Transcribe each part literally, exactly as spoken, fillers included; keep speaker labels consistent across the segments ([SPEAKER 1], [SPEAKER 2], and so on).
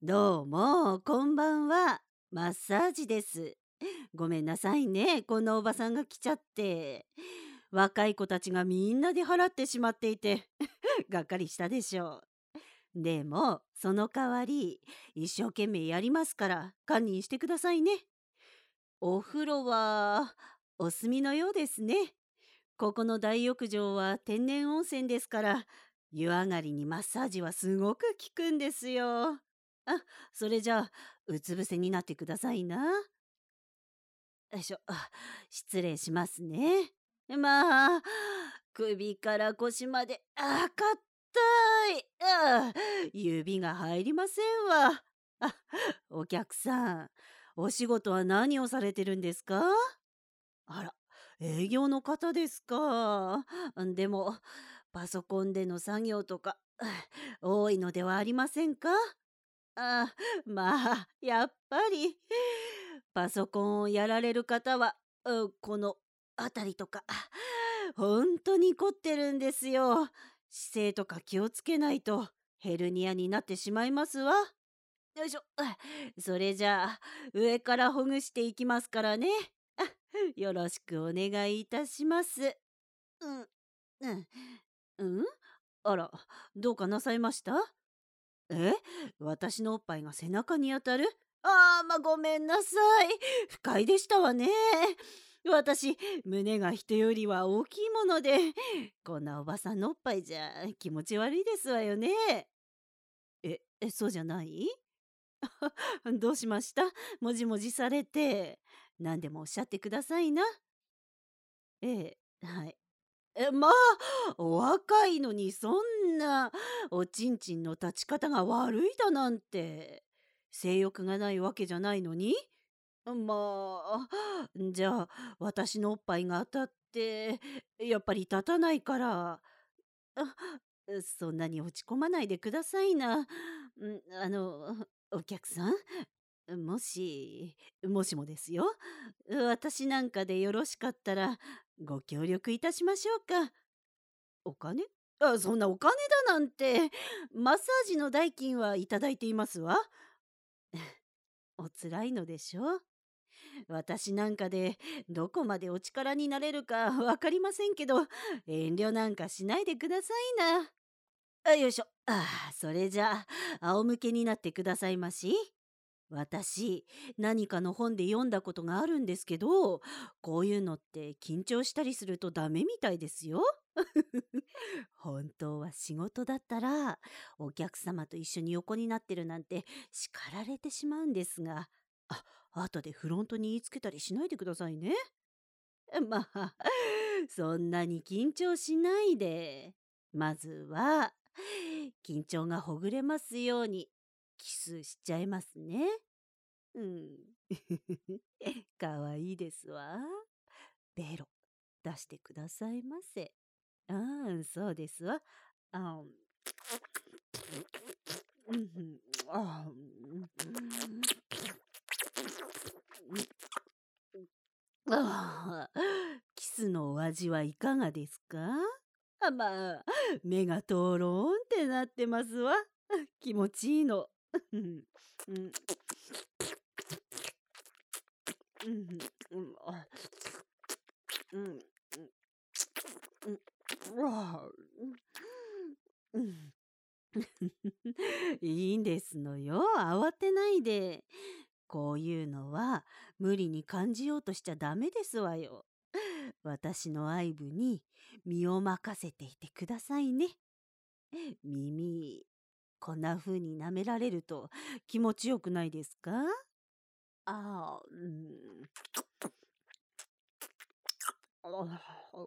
[SPEAKER 1] どうも、こんばんは。マッサージです。ごめんなさいね、こんなおばさんが来ちゃって。若い子たちがみんなで払ってしまっていて、がっかりしたでしょう。でも、その代わり、一生懸命やりますから、堪忍してくださいね。お風呂は、お済みのようですね。ここの大浴場は天然温泉ですから、湯上がりにマッサージはすごく効くんですよ。あ、それじゃあ、うつ伏せになってくださいな。よいしょ。あ、失礼しますね。まあ、首から腰まで、あ、硬い。あ、指が入りませんわ。あ、お客さん、お仕事は何をされてるんですか？あら、営業の方ですか。んでも、パソコンでの作業とか、多いのではありませんか？あ、まあ、やっぱり、パソコンをやられる方は、うこの辺りとか、ほんとに凝ってるんですよ。姿勢とか気をつけないとヘルニアになってしまいますわ。よいしょ。あ、それじゃあ、上からほぐしていきますからね。あ、よろしくお願いいたします。うん、うん、うん？あら、どうかなさいました？え？私のおっぱいが背中に当たる？ああ、ま、ごめんなさい。不快でしたわね。私、胸が人よりは大きいもので、こんなおばさんのおっぱいじゃ気持ち悪いですわよね。え、え、そうじゃない？どうしました？もじもじされて。何でもおっしゃってくださいな。ええ、はい。え、まあ、お若いのにそんな、おちんちんの立ち方が悪いだなんて。性欲がないわけじゃないのに？まあ、じゃあ、私のおっぱいが当たって、やっぱり立たないから、あ、そんなに落ち込まないでくださいな。ん、あの、お客さん、もしもしもですよ、私なんかでよろしかったら、ご協力いたしましょうか。お金？あ、そんなお金だなんて、マッサージの代金はいただいていますわ。お辛いのでしょ？私なんかでどこまでお力になれるかわかりませんけど、遠慮なんかしないでくださいな。あ、よいしょ。ああ、それじゃあ、仰向けになってくださいまし。私、何かの本で読んだことがあるんですけど、こういうのって緊張したりするとダメみたいですよ。本当は仕事だったら、お客様と一緒に横になってるなんて叱られてしまうんですが、あ、後でフロントに言いつけたりしないでくださいね。まあ、そんなに緊張しないで、まずは、緊張がほぐれますように、キスしちゃいますね。うん。かわいいですわ。ベロ、出してくださいませ。ああ、そうですわ。あ、うん、あ、うん、ああ、キスのお味はいかがですか？あ、まあ、目がとろーんってなってますわ。気持ちいいの。うん、うん、うん、うん、あ、うん、うん、うん、うわあ、うん。いいんですのよ。慌てないで。こういうのは無理に感じようとしちゃダメですわよ。私の愛撫に身を任せていてくださいね。耳、こんな風に舐められると気持ちよくないですか？ああ、うん。あ、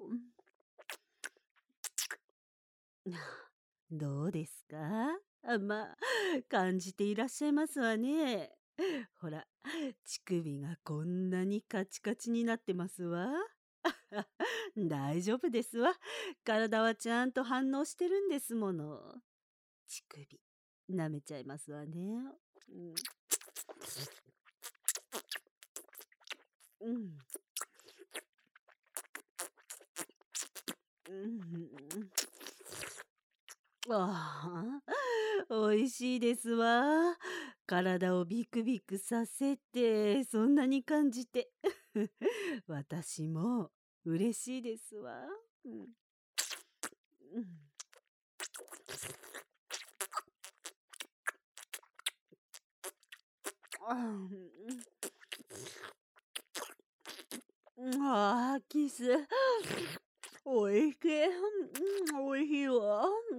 [SPEAKER 1] どうですか？あ、まあ、感じていらっしゃいますわね。ほら、乳首がこんなにカチカチになってますわ。大丈夫ですわ。体はちゃんと反応してるんですもの。乳首、舐めちゃいますわね。うん。うん。うん。ああ、美味しいですわ。 体をビクビクさせて、そんなに感じて。私も嬉しいですわ。うん。うん。あーあー、キス。おいしい。うん、おいしいわ。うん。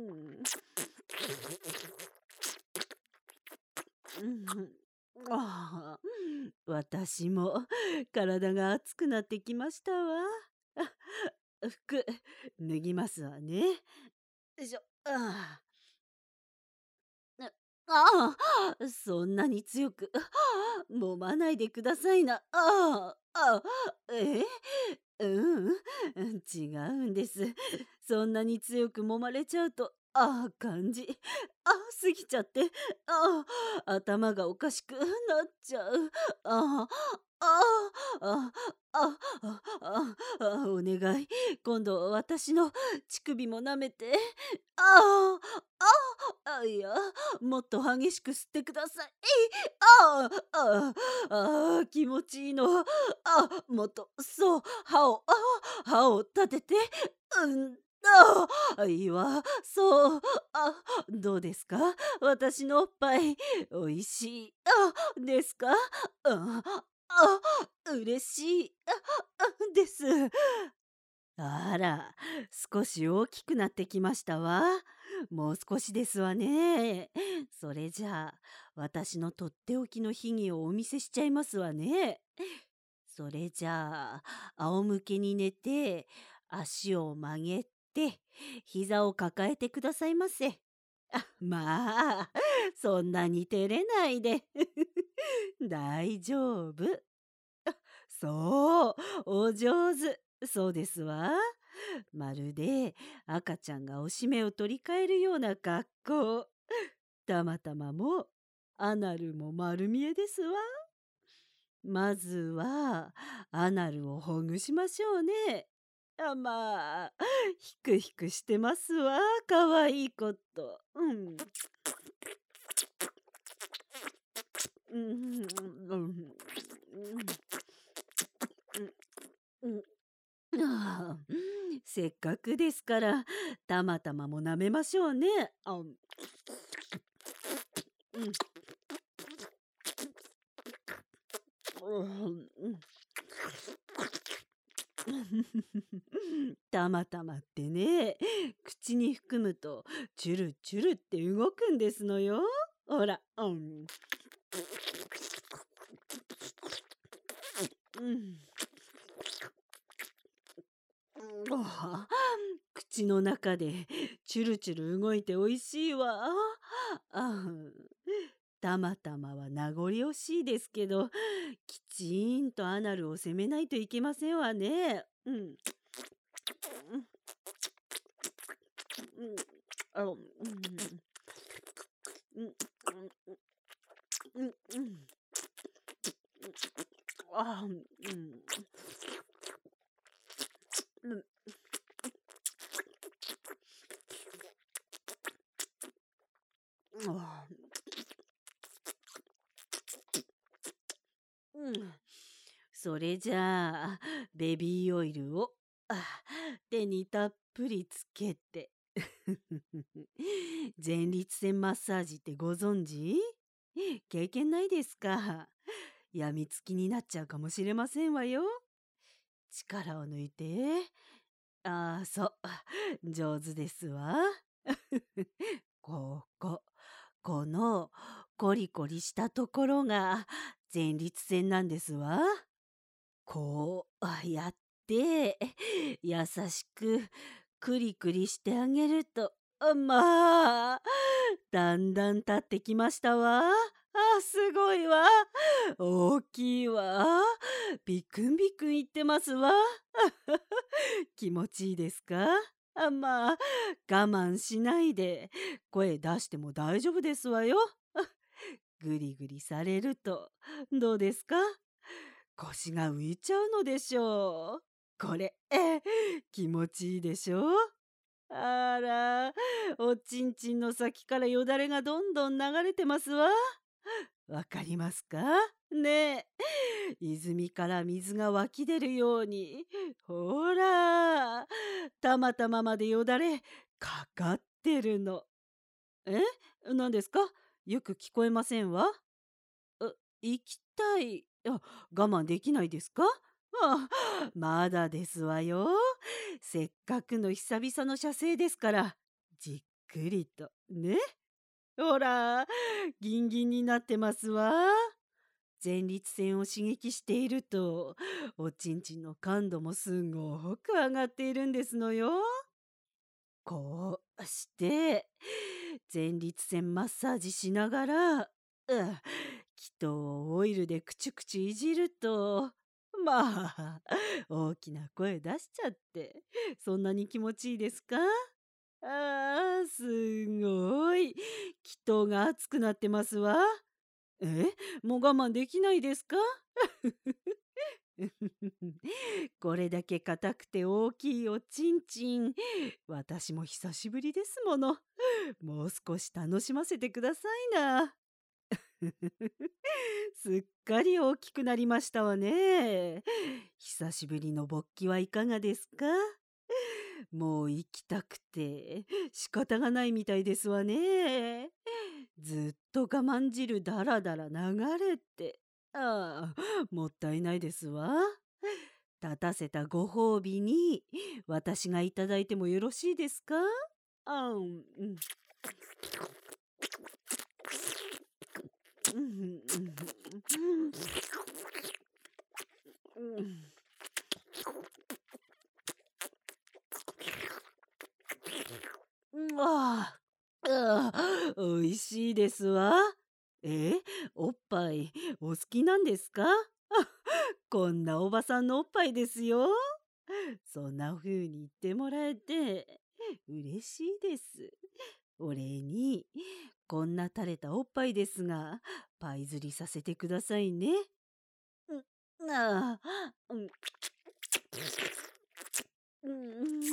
[SPEAKER 1] うん。ああ、私も体が熱くなってきましたわ。あ、服、脱ぎますわね。よいしょ。ああ、ああ、そんなに強く、揉まないでくださいな。ああ、あ、えうんうん、違うんです。そんなに強く揉まれちゃうと、ああ、感じ、あ、過ぎちゃって、ああ、頭がおかしくなっちゃう。ああ、ああ、ああ、ああ、あ、お願い。今度は私の乳首も舐めて。ああ、ああ、いや、もっと激しく吸ってください。ああ、ああ、あ、気持ちいいの。あ、もっと、そう、歯を、あ、歯を立てて。うん、ああ、いいわ。そう、あ、どうですか？私のおっぱい、おいしい、あ、ですか？あ、あ、嬉しい、あ、あ、です。あら、少し大きくなってきましたわ。もう少しですわね。それじゃあ、私のとっておきの秘技をお見せしちゃいますわね。それじゃあ、仰向けに寝て、足を曲げて、膝を抱えてくださいませ。あ、まあ、そんなに照れないで。大丈夫。そう、お上手。そうですわ。まるで赤ちゃんがおしめを取り替えるような格好。たまたまもアナルも丸見えですわ。まずはアナルをほぐしましょうね。あ、まあ、ひくひくしてますわ。かわいいこと。うん。うん。うん。うん。うん。ああ、せっかくですから、たまたまも舐めましょうね。あ、うん。うん。たまたまってね、口に含むとチュルチュルって動くんですのよ。ほら、うん。うん。ああ、口の中でチュルチュル動いておいしいわ。あ、たまたまは名残惜しいですけど、きちーんとアナルを攻めないといけませんわね。うん。うん。あ、うん。うん。うん。うん。あ、うん。うん。あ、うん。それじゃあ、ベビーオイルを、あ、手にたっぷりつけて。前立腺マッサージってご存知？経験ないですか？やみつきになっちゃうかもしれませんわよ。力を抜いて。ああ、そう。上手ですわ。ここ、このコリコリしたところが前立腺なんですわ。こうあやって優しくクリクリしてあげると、あ、まあ、だんだん立ってきましたわ。あ、すごいわ。大きいわ。ビクンビクンいってますわ。気持ちいいですか？あ、まあ、我慢しないで声出しても大丈夫ですわよ。ぐりぐりされるとどうですか？腰が浮いちゃうのでしょう。これ、え、気持ちいいでしょう？あら、おちんちんの先からよだれがどんどん流れてますわ。 わかりますかねえ。泉から水が湧き出るように、ほら、たまたままでよだれかかってるの。え、何ですか？よく聞こえませんわ。う、行きたい。あ、我慢できないですか？あ、まだですわよ。せっかくの久々の射精ですから、じっくりと、ね。ほら、ギンギンになってますわ。前立腺を刺激していると、おちんちんの感度もすごく上がっているんですのよ。こうして、前立腺マッサージしながら、う気筒をオイルでくちゅくちゅいじると、まあ、大きな声出しちゃって、そんなに気持ちいいですか？ああ、すごい。気筒が熱くなってますわ。え、もう我慢できないですか？これだけ硬くて大きいおちんちん、私も久しぶりですもの。もう少し楽しませてくださいな。すっかり大きくなりましたわね。久しぶりの勃起はいかがですか？もう行きたくて仕方がないみたいですわね。ずっと我慢汁だらだら流れて。ああ、もったいないですわ。立たせたご褒美に私がいただいてもよろしいですか？あん、うん。うんうんうんうんうんああ、ああ、美味しいですわ。え、おっぱいお好きなんですか？こんなおばさんのおっぱいですよ。そんな風に言ってもらえて嬉しいです。お礼に、こんな垂れたおっぱいですが、パイ釣りさせてくださいね。うん、ああ、うん、うん、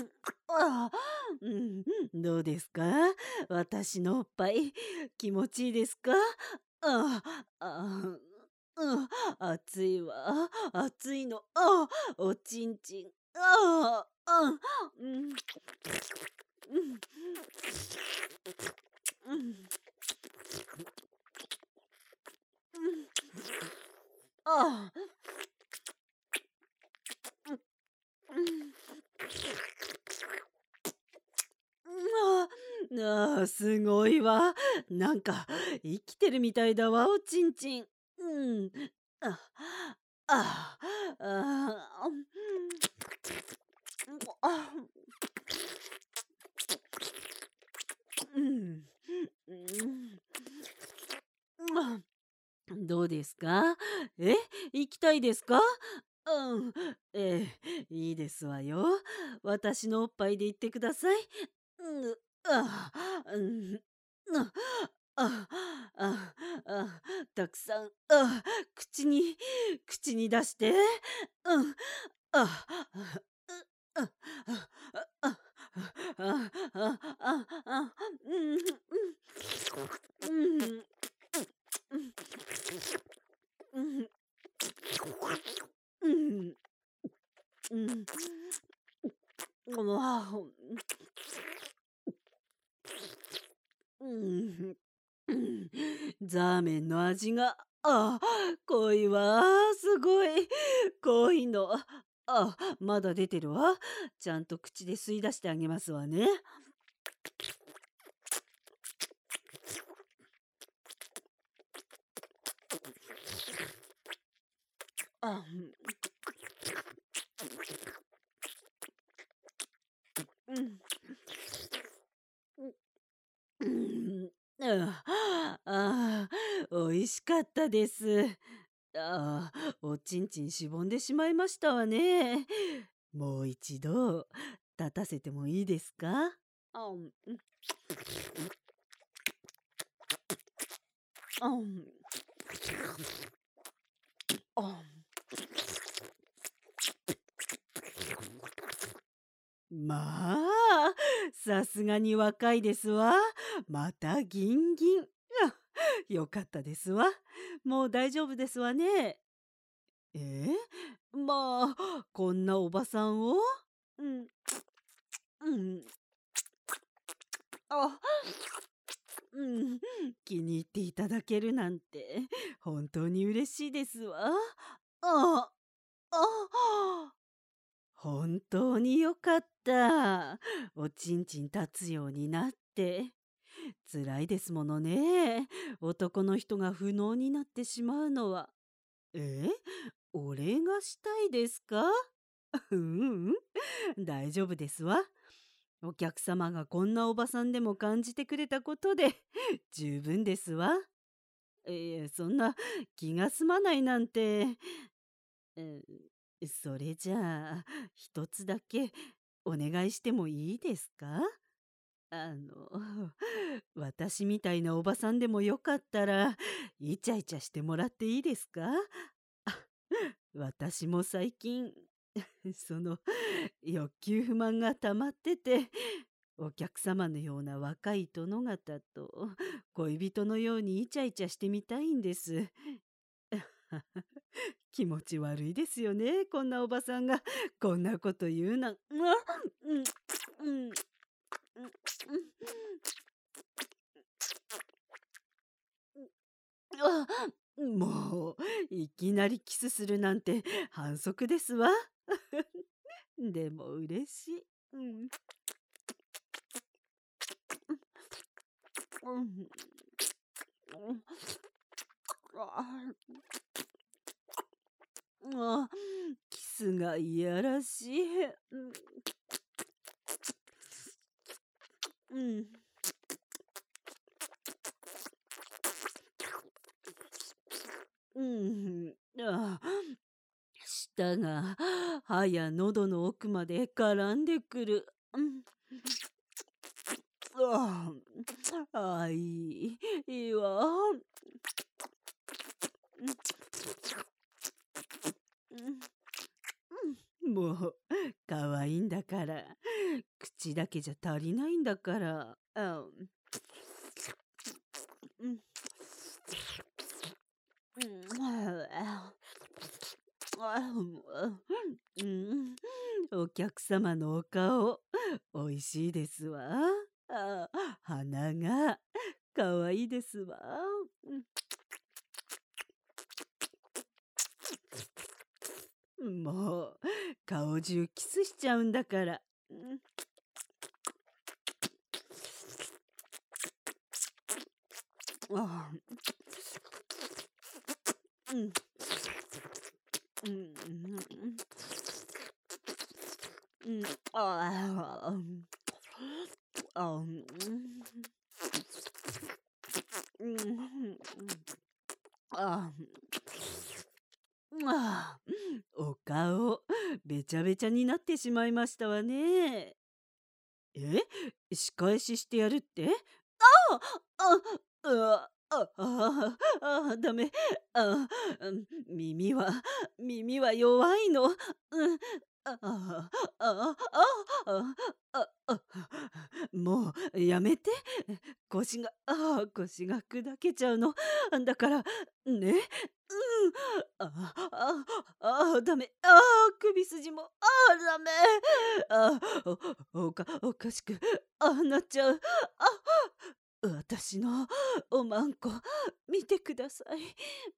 [SPEAKER 1] ああ、うん、どうですか？私のおっぱい、気持ちいいですか？ああ、あうん、熱いわ。熱いの。ああ、おちんちん。ああ、あ、うん、うん、うん、うん、ああ、うん、ああ、ああ、すごいわ。なんか生きてるみたいだわ、おちんちん。うん。あ、あ、ああ、うん、あ、うん、うん、あ、どうですか？え、行きたいですか？うん、ええ、いいですわよ。私のおっぱいで言ってください。うん、あ、うん、あ、あ、あ、あ、たくさん、あ、口に口に出して。うん、あ、あ、う、あ、あ、あ、あ、あ、あ、あ、うん、うん、うん、うん、うん、うん、うん、うん、わあ、うん、うん、ザーメンの味が、あ、濃いわ、すごい、濃いの。あ、まだ出てるわ。ちゃんと口で吸い出してあげますわね。あ、うん、うん、うん、ああ、美味しかったです。ああ、おちんちんしぼんでしまいましたわね。もう一度立たせてもいいですか？あ、うん、あ、うん、あ、まあ、さすがに若いですわ。またギンギン。あ、 よかったですわ。もう大丈夫ですわね。えまあ、こんなおばさんをうん、うん、あ、うん、気に入っていただけるなんて本当に嬉しいですわ。あ、あ、本当によかった。おちんちん立つようになって。辛いですものね。男の人が不能になってしまうのは。えお礼がしたいですか？ううん、大丈夫ですわ。お客様がこんなおばさんでも感じてくれたことで十分ですわ。ええ、そんな気が済まないなんて。うん、それじゃあ、一つだけお願いしてもいいですか？あの、私みたいなおばさんでもよかったら、イチャイチャしてもらっていいですか？私も最近、その、欲求不満が溜まってて、お客様のような若い殿方と恋人のようにイチャイチャしてみたいんです。気持ち悪いですよね、こんなおばさんがこんなこと言うなん。うわうん、うん、うん、あ、もう、いきなりキスするなんて反則ですわ。でも嬉しい。うん。うん。うん。ああ、キスがいやらしい。うん。うん。うん。ああ、舌が歯や喉の奥まで絡んでくる。うん。ああ、あいい、いいわ。うん。うん、もう、可愛いんだから。口だけじゃ足りないんだから。あ、うん。うん。ああ、うん。お客様のお顔、美味しいですわ。あ、鼻が可愛いですわ。うん、もう、顔中キスしちゃうんだから。うん。ああ、うん。うん、うん、ああ、あ、うん、うん、ああ、お顔、べちゃべちゃになってしまいましたわね。え仕返ししてやるって？ああ、あ、あ、ああ、あ、ダメ。あ、うん、耳は耳は弱いの。うん。ああ、ああ、ああ、あ、あ、もうやめて。腰が、ああ、腰が砕けちゃうの。だから、ね。うん。ああ、ああ、ダメ。ああ、首筋も、ああ、ダメ。ああ、おおかおかしく、ああ、なっちゃう。あ、私のおまんこ、見てください。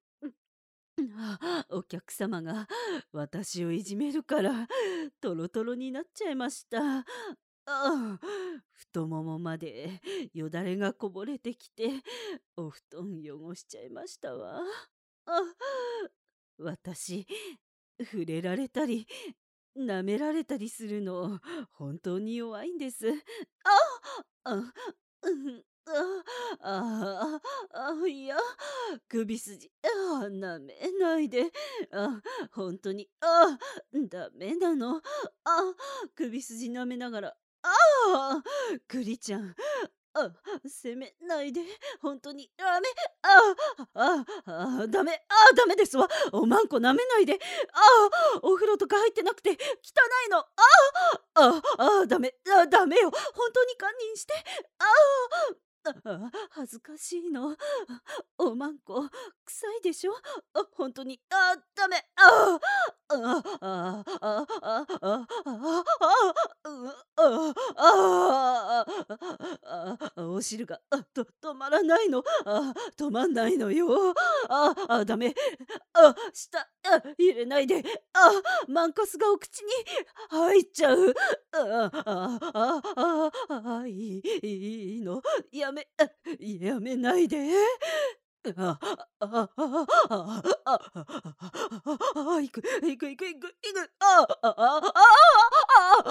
[SPEAKER 1] あ、お客様が私をいじめるからトロトロになっちゃいました。ああ、太ももまでよだれがこぼれてきてお布団汚しちゃいましたわ。あ、私、触れられたり舐められたりするの本当に弱いんです。ああ、うん、ああ、ああ、いや、首筋、ああ、舐めないで。あ、本当に、ああ、ダメなの。あ、首筋舐めながら、ああ、クリちゃん、あ、責めないで。本当にダメ。ああ、ああ、ダメ。ああ、ダメですわ。おまんこ舐めないで。ああ、お風呂とか入ってなくて汚いの。ああ、ああ、ダメ。あ、ダメよ。本当に堪忍して。ああ。 あ、恥ずかしいの。おまんこ、臭いでしょ。あ、ほんとに。あ、ダメ。ああ、ああ、ああ、ああ、ああ、ああ、ああ、お汁が、あ、と止まらないの。あ、止まんないのよ。ああ、ダメ。あ、舌、あ、入れないで。あ、マンカスがお口に入っちゃう。ああ、ああ、ああ、あ、いいいいの。やめあ、やめないで。ああ、ああ、ああ、ああ、いくいくいくいくいく。ああ、ああ、ああ、ああ、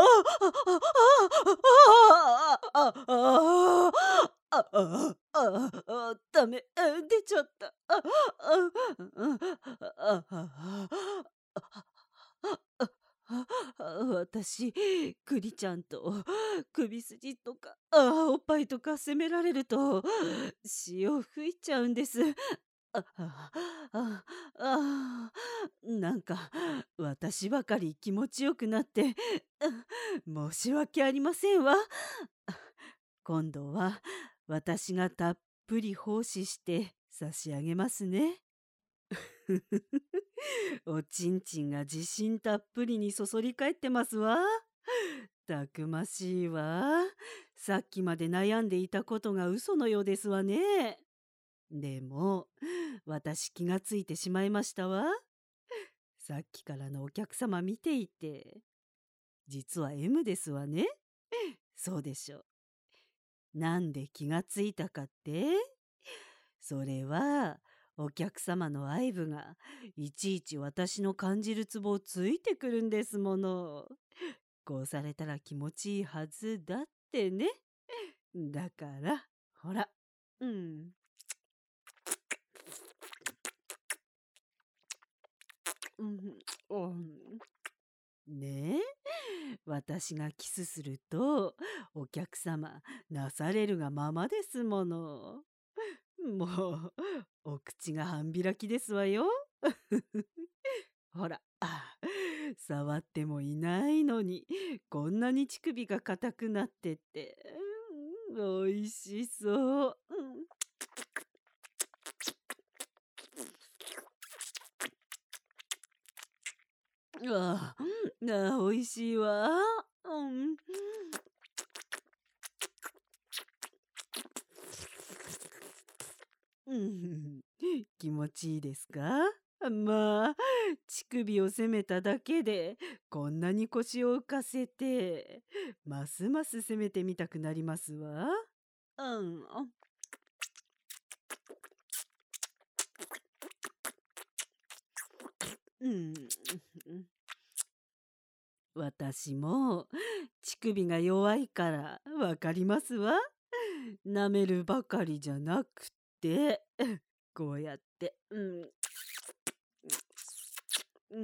[SPEAKER 1] ああ、ああ、ああ、ああ、ダメ、出ちゃった。あ、あ、あ、ああ、あ、私、クリちゃんと首筋とか、あ、おっぱいとか責められると潮吹いちゃうんです。あ、あ、あ、あ、なんか私ばかり気持ちよくなって、申し訳ありませんわ。今度は私がたっぷり奉仕して差し上げますね。おちんちんが自信たっぷりにそそり返ってますわ。たくましいわ。さっきまで悩んでいたことが嘘のようですわね。でも、私気がついてしまいましたわ。さっきからのお客様見ていて、実は エム ですわね。そうでしょう。なんで気がついたかって？それは、お客様の愛撫がいちいち私の感じるツボをついてくるんですもの。こうされたら気持ちいいはずだってね。だから、ほら、うん。うん、うん。ねえ、私がキスすると、お客様、なされるがままですもの。もう、お口が半開きですわよ。ほら、あ、触ってもいないのに、こんなに乳首が硬くなってって、うん、美味しそう。うん、ああ、ああ、美味しいわ。うん。うん、気持ちいいですか？まあ、乳首を責めただけで、こんなに腰を浮かせて、ますます攻めてみたくなりますわ。うん。うん。私も乳首が弱いからわかりますわ。舐めるばかりじゃなくて、こうやって、うん、うん、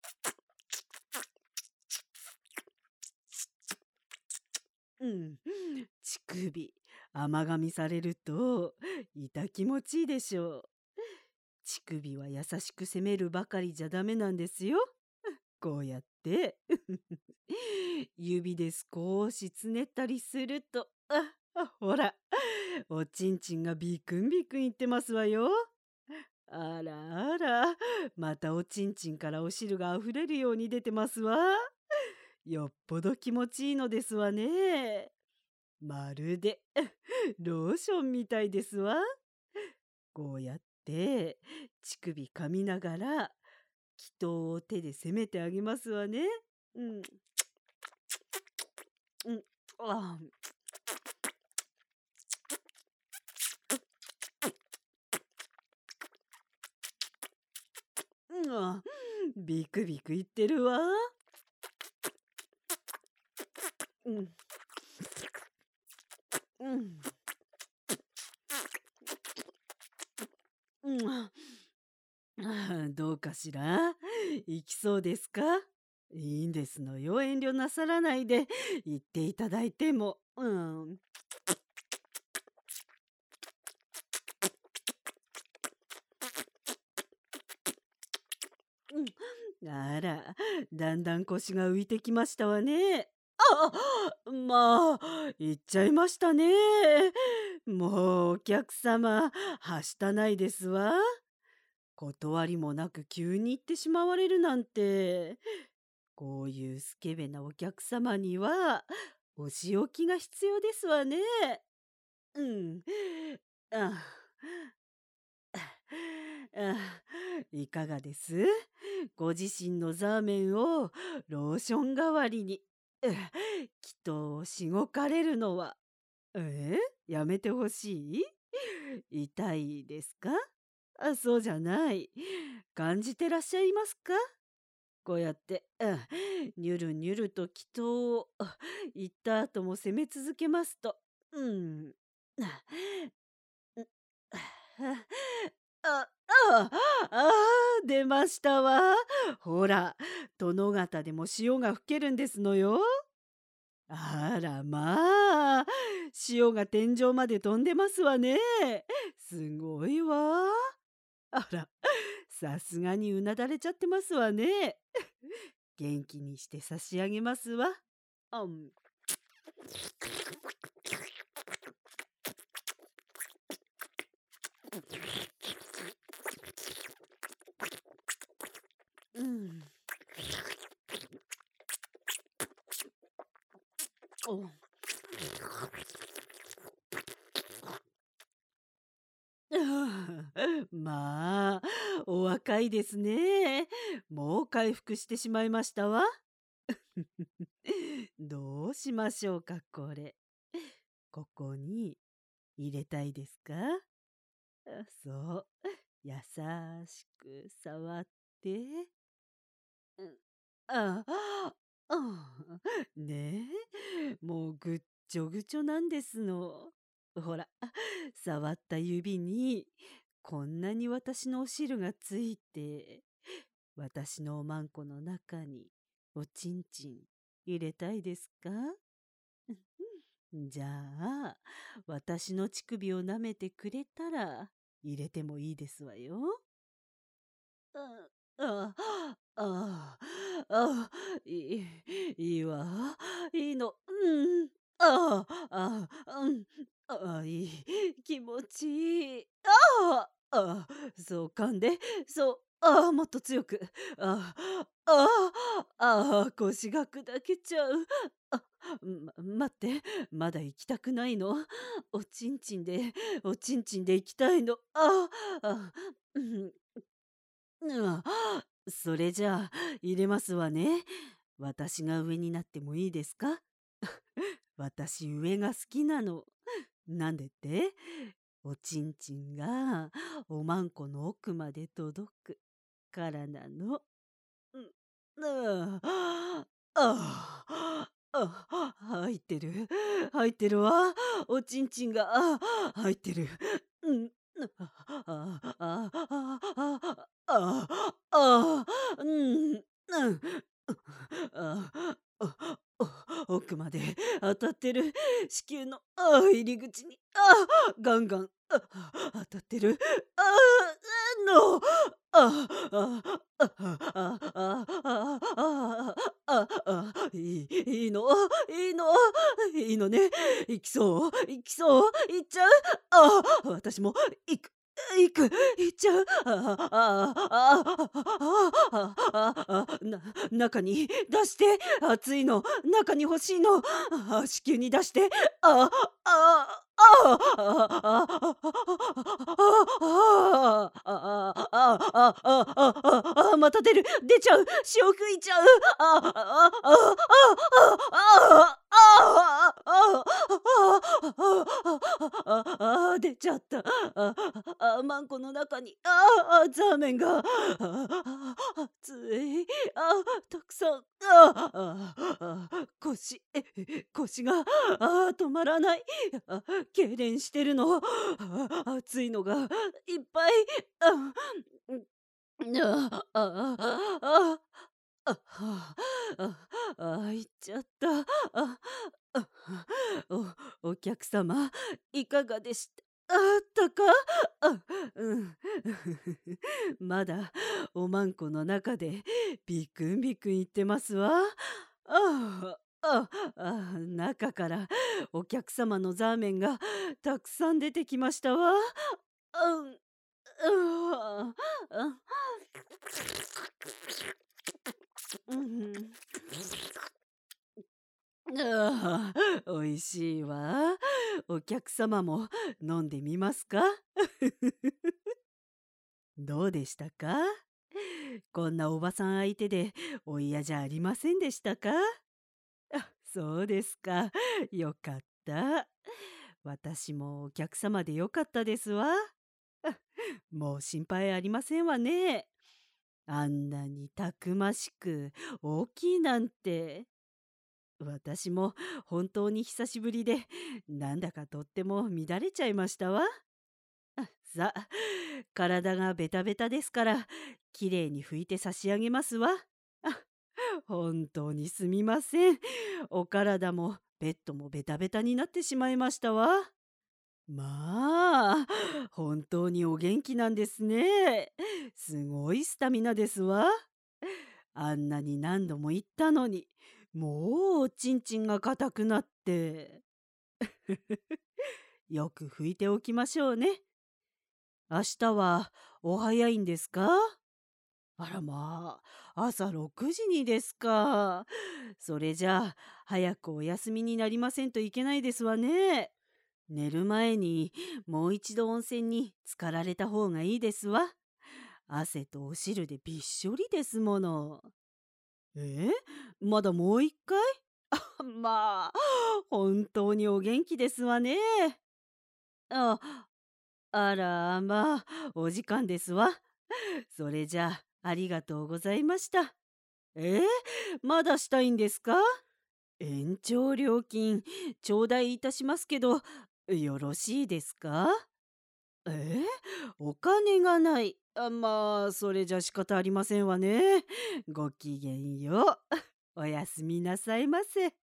[SPEAKER 1] うん、乳首、甘噛みされると、痛気持ちいいでしょう。乳首は優しく責めるばかりじゃダメなんですよ。こうやって、指で少しつねったりすると、あ、あ、ほら、おちんちんがビクンビクンいってますわよ。あらあら、またおちんちんからお汁があふれるように出てますわ。よっぽど気持ちいいのですわね。まるでローションみたいですわ。こうやって乳首噛みながら気筒を手で攻めてあげますわね。うん、うん、あうん、あ、ビクビクいってるわ。うん、うん、うん、ああ、どうかしら？行きそうですか？いいんですのよ。遠慮なさらないで言っていただいても。うん。うん。あら、だんだん腰が浮いてきましたわね。ああ、まあ、行っちゃいましたね。もうお客様、はしたないですわ。断りもなく急に行ってしまわれるなんて、こういうスケベなお客様には、お仕置きが必要ですわね。うん。ああ、いかがです？ご自身のザーメンをローション代わりに、うきっとしごかれるのは、えやめてほしい？痛いですか？あ、そうじゃない。感じてらっしゃいますか？こうやって、うん、にゅるにゅると祈祷をあ言った後も責め続けますと、うん、あ、うん、あ、ああ、ああ、出ましたわ。ほら、殿方でも潮が吹けるんですのよ。あらまあ、潮が天井まで飛んでますわね。すごいわ。あら、さすがにうなだれちゃってますわね。元気にして差し上げますわ。あん。うん。お。ああまあ、お若いですね。もう回復してしまいましたわ。どうしましょうか、これ。ここに入れたいですか？あ、そう。優しく触って。うん。ああ、あねえ、もうぐっちょぐちょなんですの。ほら、触った指にこんなに私のお汁がついて、私のおまんこの中におちんちん入れたいですか？じゃあ、私の乳首を舐めてくれたら入れてもいいですわよ。ああ、ああ、ああ、いい、いいわ。いいの。うん。ああ、あうん。ああ、いい。気持ちいい。ああ、ああ、そう噛んで。そう。ああ、もっと強く。ああ、ああ、ああ、腰が砕けちゃう。あ、ま、待って。まだ行きたくないの？おちんちんで、おちんちんで行きたいの。ああ、あ、うん。うん、それじゃあ、入れますわね。私が上になってもいいですか？私上が好きなの。なんでって？おちんちんがおまんこの奥まで届くからなの。うん。ああ、ああ、あ、入ってる。入ってるわ。おちんちんが、あ、入ってる。うん。ああ、ああ、ああ、ああ、ああ、うん、うん。ああ、あ、奥まで当たってる。子宮の、ああ、入り口に、ああ、ガンガン、あ、当たってる。ああ、の、ああ、ああ、ああ、ああ、ああ、いい、いいの、いいの、いいのね。行きそう、行きそう、行っちゃう。ああ、私も行く。行く、行っちゃう。ああ、ああ、ああ、ああ、ああ、な、中に出して、熱いの、中に欲しいの、ああ、子宮に出して、ああ、ああ、ああ、ああ、ああ、ああ、ああ、ああ、ああ、ああ、また出る、出ちゃう、潮吹いちゃう、ああ、ああ、ああ、ああ、ああ、ああ、ああ、あ出ちゃった。ああ、マンコの中に、ああ、ザーメンが、ああ、熱い、あたくさん、ああ、あ腰、腰が、あ止まらない、あ痙攣してるの、あ熱いのがいっぱい、ああああああああああ行っちゃった。ああおお客様いかがでしたあったか？あ、うん。まだおまんこの中でビクンビクン言ってますわ。ああ、 あ、あ、中からお客様のザーメンがたくさん出てきましたわ。うん、うあ、あ、うん。ああ、美味しいわ。お客様も飲んでみますか？どうでしたか？こんなおばさん相手でお嫌じゃありませんでしたか？あ、そうですか。よかった。私もお客様でよかったですわ。あ、もう心配ありませんわね。あんなにたくましく大きいなんて。私も本当に久しぶりで、なんだかとっても乱れちゃいましたわ。あ、さあ、体がベタベタですから、きれいに拭いて差し上げますわ。あ、本当にすみません。お体もベッドもベタベタになってしまいましたわ。まあ、本当にお元気なんですね。すごいスタミナですわ。あんなに何度も言ったのに、もうおちんちんが硬くなって。よく拭いておきましょうね。明日はお早いんですか？あらまあ、朝ろくじにですか。それじゃあ、早くお休みになりませんといけないですわね。寝る前にもう一度温泉に浸かられた方がいいですわ。汗とお汁でびっしょりですもの。え、まだもう一回？まあ、本当にお元気ですわね。あ、あら、まあ、お時間ですわ。それじゃあ、ありがとうございました。えー、まだしたいんですか？延長料金、頂戴いたしますけど、よろしいですか？えー、お金がない。あ、まあ、それじゃ仕方ありませんわね。ごきげんよう。おやすみなさいませ。